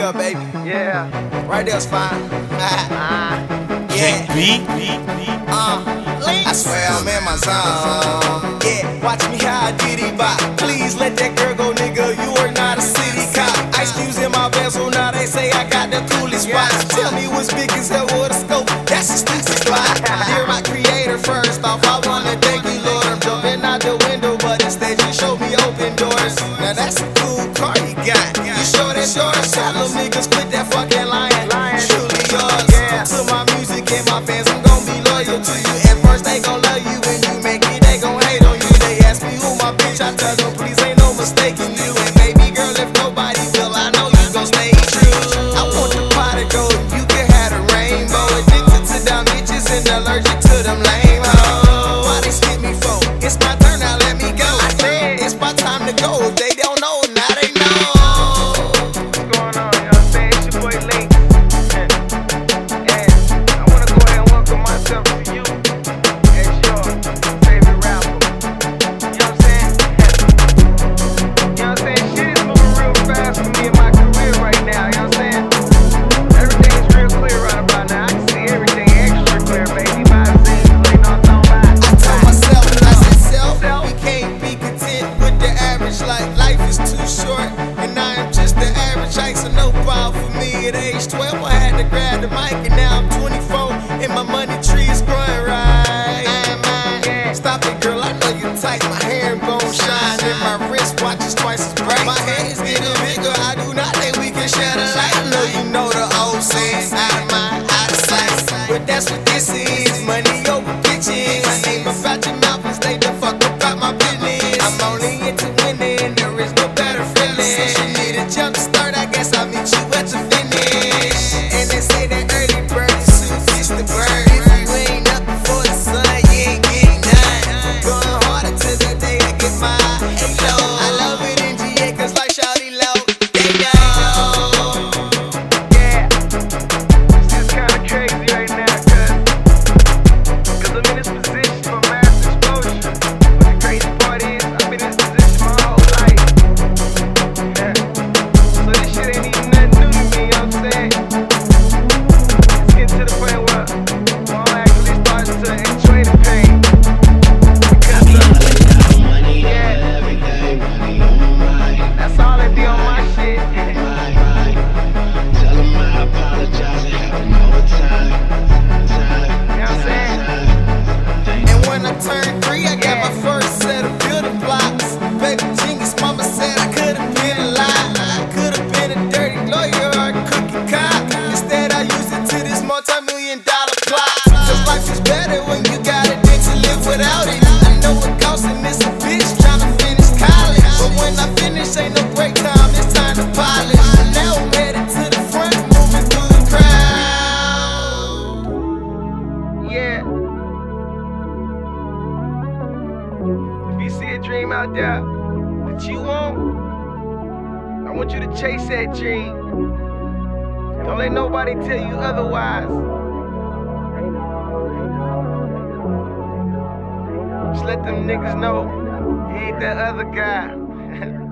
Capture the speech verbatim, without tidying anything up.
there, baby. Yeah. Right there's fine. Ah. Yeah. Beat. Uh, I swear I'm in my zone. Yeah, watch me how I did it bop. Please let that girl go, nigga. You are not a city cop. Ice cubes in my bezel, now they say I got the coolest spots. Tell me what's big as hell with a scope. That's a stupid spot. You're my creator, first off. I wanna thank you, Lord. I'm jumping out the window, but instead you showed me open doors. Now that's a cool car you got. You sure that yours? Tell them niggas quit that fucking lying. Truly yours. To my music and my fans, I'm gon' be loyal to you. At first they gon' love you, when you make it, they gon' hate on you. They ask me who my bitch, I tell them please ain't no mistaking you. And baby girl, if nobody will, I know you gon' stay true. I want the pot of gold, you can have the rainbow. Addicted to them bitches and allergic to them lame hoes. Why they skip me for? It's my turn, now let me go. It's my time to go. If they don't know, now they know. What's going on? You know what I'm saying? It's your boy Link. And I wanna go ahead and welcome myself to you as your favorite rapper. You know what I'm saying? You know what I'm saying? Shit is moving real fast for me in my career right now. You know what I'm saying? Everything's real clear right about now. I can see everything extra clear, baby. By the scenes, you know what I'm talking about? I told myself, I said, self, we can't be content with the average life. Life is too short, and I am just the average height, so no problem for me. At age twelve, I had to grab the mic, and now I'm twenty-four, and my money tree is growing right. Stop it, girl, I know you tight. My hair and bone shine, and my wristwatch is twice as bright. My head is getting bigger, I do not think we can share the light. I know you know the old saying, out of mind, out of sight. But that's what this is, money over bitches. My name about your mouth and stay the fuck about my business. I'm only into winning, there is no better feeling. Since you need a jump start, I guess I'll meet you at the finish. And they say that early bird soon gets the bird. If you ain't up before the sun, you ain't getting none. Going harder till the day I get my halo. I love it in G A cause like Shawty Low, they know. Yeah. It's just kinda crazy right now, cuz Cause I'm in this position for mass exposure. But the crazy part is, I've been in this position my whole life. Yeah. So this shit ain't even nothing new to me, you know what I'm saying? It's getting to the point where I'm actually starting to enjoy the pain. Because of, yeah, that's all they be on my shit. Tell them I apologize and having overtime. You know what I'm saying? And when I turned three, I got my first set of building blocks. Baby genius, mama said I could've been a lie. I could've been a dirty lawyer or a cookie cop. Instead, I used it to this multi-million dollar plot. Cause life is better when you got it than to live without it. I know it costs and it's a bitch tryna finish college. But when I finish, ain't no break time, it's time to polish. Now I'm headed to the front, moving through the crowd. Yeah. If you see a dream out there that you want, I want you to chase that dream. Don't let nobody tell you otherwise. Just let them niggas know you ain't that other guy.